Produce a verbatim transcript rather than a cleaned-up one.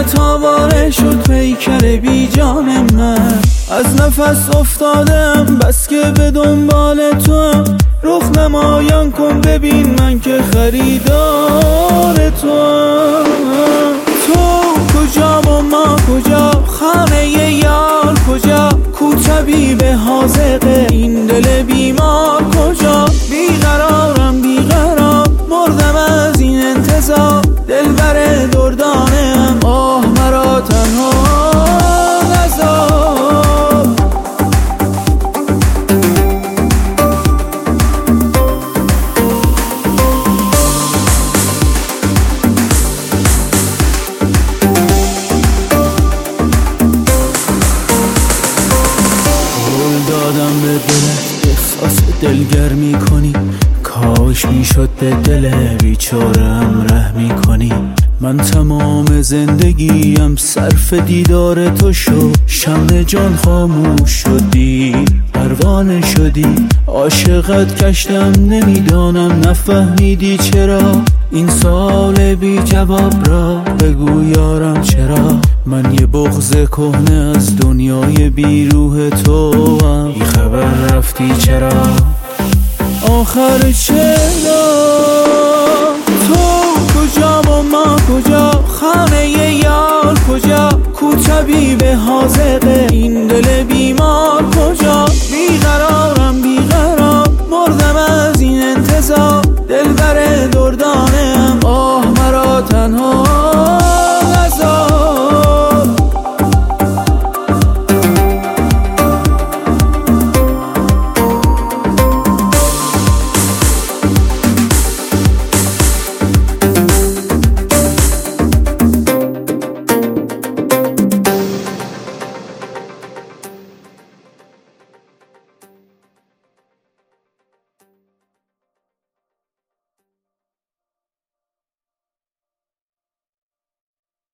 تاباره شد پیکر بی جان من. از نفس افتادم بس که به دنبال تو، رخ نمایان کن ببین من که خریدار تو. تو کجا و ما کجا، خانه یار کجا، کو طبیب حاذق این دل بیمار کجا. بیقرارم بیقرار مردم از این انتظار، دلبر دردانم آه مرا تنها نذار. دادم به دلت احساس دلگر می کنی، کاش می شد به دل بیچارم رحمی کنی. من تمام زندگیم صرف دیدار تو شد، شمع جان خاموش شدی پروانه شدی. عاشقت کشتم نمیدانم نفهمیدی چرا، این سال بی جواب را بگو یارم چرا. من یه بغض کهنه از دنیای بی روح تو هم، بی خبر رفتی چرا آخر چرا. تو کجا و ما کجا، خانه یار کجا، کو طبیب حاذق این